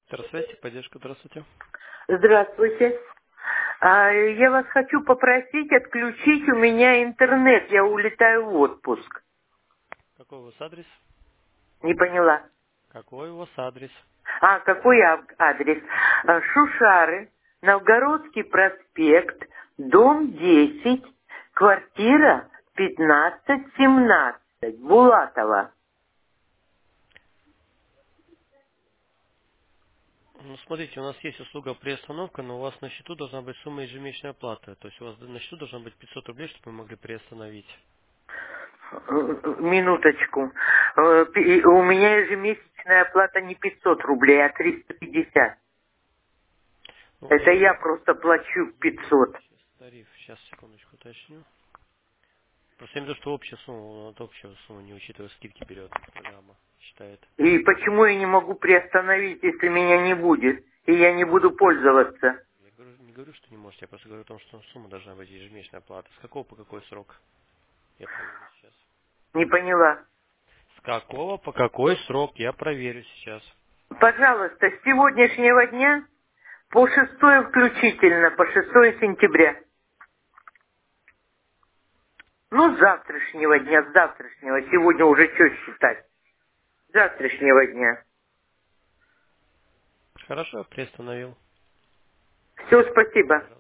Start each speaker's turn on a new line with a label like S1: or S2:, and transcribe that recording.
S1: Здравствуйте, поддержка, здравствуйте.
S2: Здравствуйте. Я вас хочу попросить отключить у меня интернет. Я улетаю в отпуск.
S1: Какой у вас адрес?
S2: Не поняла.
S1: Какой у вас адрес?
S2: Какой адрес? Шушары, Новгородский проспект, дом 10, квартира 15-17, Булатова.
S1: Ну, смотрите, у нас есть услуга приостановка, но у вас на счету должна быть сумма ежемесячной оплаты. То есть у вас на счету должно быть 500 рублей, чтобы мы могли приостановить.
S2: Минуточку. У меня ежемесячная оплата не 500 рублей, а 350.
S1: Ну,
S2: Это я просто плачу 500.
S1: сейчас тариф. Сейчас, секундочку, уточню. Просто я имею в виду, что общая сумма, вот общая сумма, не учитывая скидки, берет программа, считает.
S2: И почему я не могу приостановить, если меня не будет? И я не буду пользоваться.
S1: Я не говорю, что не можете, я просто говорю о том, что сумма должна быть ежемесячная оплата. С какого по какой срок? Я проверю сейчас.
S2: Не поняла.
S1: С какого по какой срок? Я проверю сейчас.
S2: Пожалуйста, с сегодняшнего дня по 6 включительно, по 6 сентября. Ну, с завтрашнего дня, с завтрашнего. Сегодня уже что считать? С завтрашнего дня.
S1: Хорошо, приостановил.
S2: Все, спасибо.
S1: Пожалуйста.